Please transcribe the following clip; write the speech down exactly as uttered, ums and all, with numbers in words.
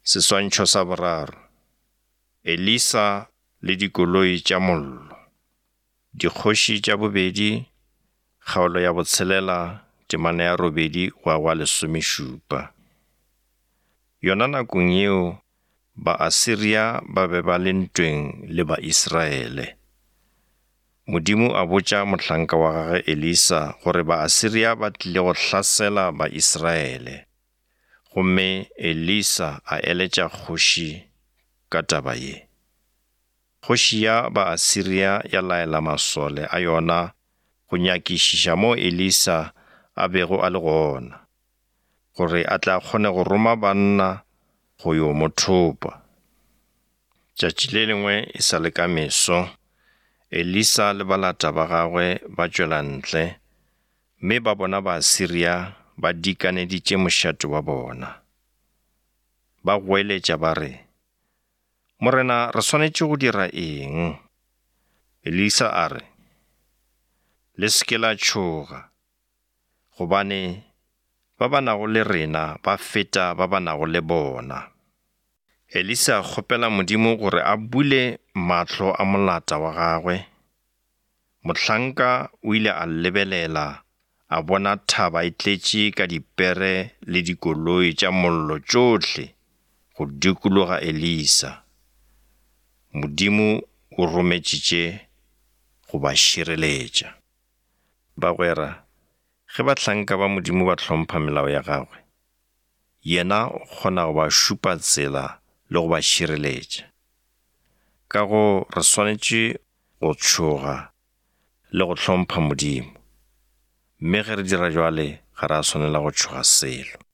Seswantšho sa boraro. Elisa le dikoloi tša mollo. Dikgoši tša bobedi, kgaolo ya botshelela, temana ya robedi wa wa lesomešupa. Yona nakong yeo, ba-Asiria ba be ba le ntweng le ba-Israele. Modimo a botša mohlanka wa gage Elisa gore ba-Asiria ba tlile go hlasela ba-Israele. Gomme Elisa a eletša kgoši ka taba ye. Kgoši ya ba-Asiria ya laela masole a yona go nyakišiša mo Elisa a bego a le gona, gore a tla kgone go roma banna go yo mothopa. Tšatši le lengwe e sa le ka meso, Elisa le balata ba gagwe ba tšwela ntle, mme ba bona ba-Asiria ba dikaneditše mošate wa bona. Ba goeletša ba re, "Morena, re swanetše go dira eng?" Elisa a re, "Le se ke la tšhoga, gobane ba ba nago le rena ba feta ba ba nago le bona." Elisa a kgopela Modimo gore a bule mahlo a molata wa gagwe. Mohlanka o ile a lebelela, a bona thaba e tletše ka dipere le dikoloi tša mollo tšohle go dikologa Elisa. Modimo o rometšitše go ba šireletša. Bagwera, ge bahlanka ba Modimo ba hlompha melao ya gagwe, yena o kgona go ba šupa tsela le go ba šireletša. Ka go re swanetše go tšhoga le go hlompha Modimo, mme ge re dira jwale ga re a swanela go tšhoga selo.